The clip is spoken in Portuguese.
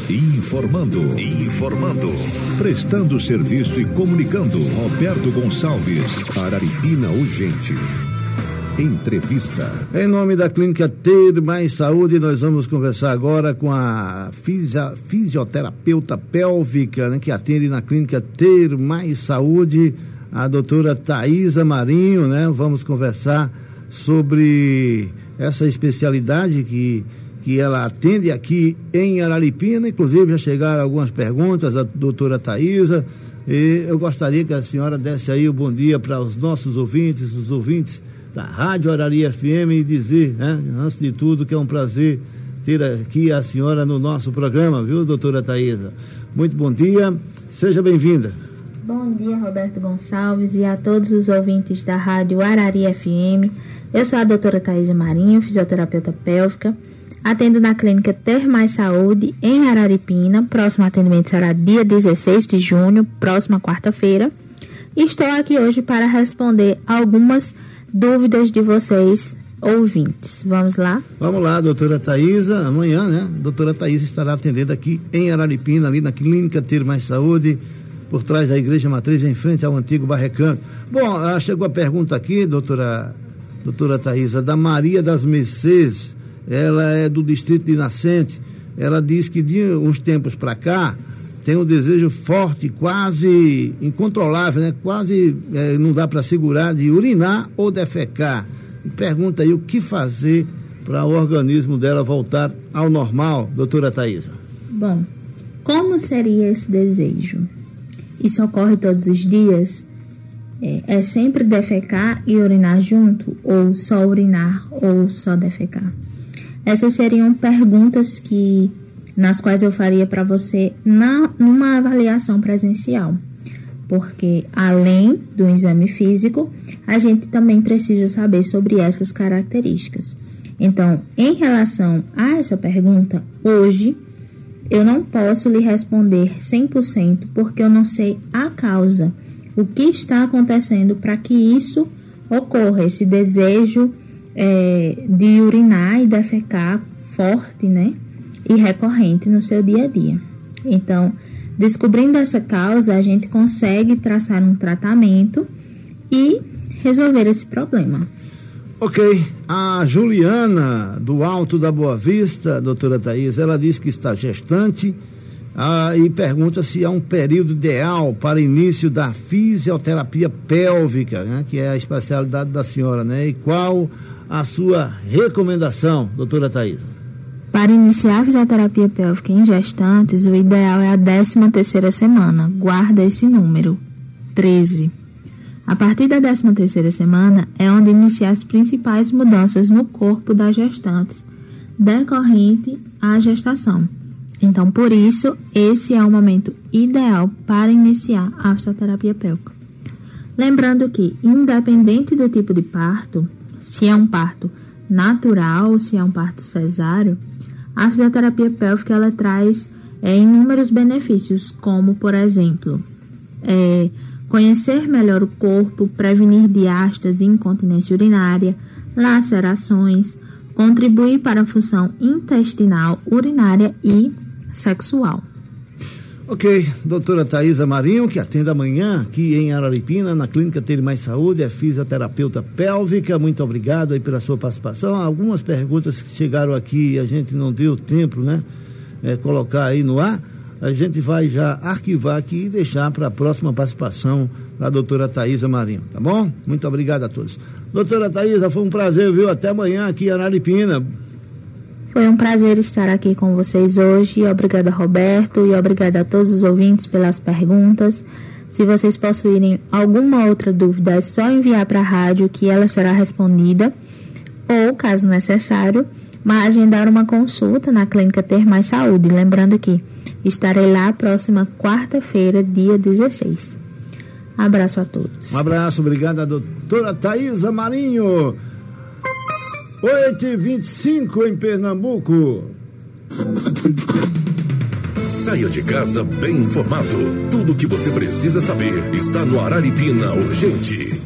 Informando. Prestando serviço e comunicando. Roberto Gonçalves, Araripina Urgente. Entrevista. Em nome da Clínica Ter Mais Saúde, nós vamos conversar agora com a fisioterapeuta pélvica, né, que atende na Clínica Ter Mais Saúde, a doutora Thaisa Marinho, né? Vamos conversar sobre essa especialidade que ela atende aqui em Araripina. Inclusive já chegaram algumas perguntas da doutora Thaisa, e eu gostaria que a senhora desse aí o bom dia para os nossos ouvintes, os ouvintes da Rádio Arari FM, e dizer, né, antes de tudo, que é um prazer ter aqui a senhora no nosso programa, viu, doutora Thaisa? Muito bom dia, seja bem-vinda. Bom dia, Roberto Gonçalves, e a todos os ouvintes da Rádio Arari FM. Eu sou a doutora Thaisa Marinho, fisioterapeuta pélvica, atendo na Clínica Ter Mais Saúde, em Araripina. Próximo atendimento será dia 16 de junho, próxima quarta-feira. E estou aqui hoje para responder algumas dúvidas de vocês, ouvintes. Vamos lá? Vamos lá, doutora Thaisa. Amanhã, né? Doutora Thaisa estará atendendo aqui em Araripina, ali na Clínica Ter Mais Saúde, por trás da Igreja Matriz, em frente ao antigo Barrecão. Bom, chegou a pergunta aqui, doutora Thaisa, da Maria das Mercês. Ela é do distrito de Nascente. Ela diz que de uns tempos para cá tem um desejo forte, quase incontrolável, né? Quase não dá para segurar, de urinar ou defecar. E pergunta aí o que fazer para o organismo dela voltar ao normal, doutora Thaisa. Bom, como seria esse desejo? Isso ocorre todos os dias? É sempre defecar e urinar junto? Ou só urinar ou só defecar? Essas seriam perguntas nas quais eu faria para você numa avaliação presencial. Porque, além do exame físico, a gente também precisa saber sobre essas características. Então, em relação a essa pergunta, hoje, eu não posso lhe responder 100% porque eu não sei a causa. O que está acontecendo para que isso ocorra, esse desejo de urinar e defecar forte, né, e recorrente no seu dia a dia. Então, descobrindo essa causa, a gente consegue traçar um tratamento e resolver esse problema. Ok, a Juliana, do Alto da Boa Vista, doutora Thaisa, ela diz que está gestante e pergunta se há um período ideal para início da fisioterapia pélvica, né, que é a especialidade da senhora, né, e qual a sua recomendação, doutora Thaisa? Para iniciar a fisioterapia pélvica em gestantes, o ideal é a 13ª semana. Guarda esse número, 13. A partir da 13ª semana é onde iniciar as principais mudanças no corpo das gestantes, decorrente à gestação. Então, por isso, esse é o momento ideal para iniciar a fisioterapia pélvica. Lembrando que, independente do tipo de parto, se é um parto natural ou se é um parto cesáreo, a fisioterapia pélvica ela traz inúmeros benefícios, como, por exemplo, conhecer melhor o corpo, prevenir diástase e incontinência urinária, lacerações, contribuir para a função intestinal, urinária e sexual. Ok, doutora Thaisa Marinho, que atende amanhã aqui em Araripina, na Clínica Ter Mais Saúde, é fisioterapeuta pélvica. Muito obrigado aí pela sua participação. Algumas perguntas que chegaram aqui e a gente não deu tempo, né? Colocar aí no ar. A gente vai já arquivar aqui e deixar para a próxima participação da doutora Thaisa Marinho, tá bom? Muito obrigado a todos. Doutora Thaisa, foi um prazer, viu? Até amanhã aqui em Araripina. Foi um prazer estar aqui com vocês hoje. Obrigada, Roberto, e obrigada a todos os ouvintes pelas perguntas. Se vocês possuírem alguma outra dúvida, é só enviar para a rádio que ela será respondida, ou, caso necessário, agendar uma consulta na Clínica Ter Mais Saúde. Lembrando que estarei lá próxima quarta-feira, dia 16. Abraço a todos. Um abraço, obrigado a doutora Thaisa Marinho. 8h25 em Pernambuco. Saia de casa bem informado. Tudo o que você precisa saber está no Araripina Urgente.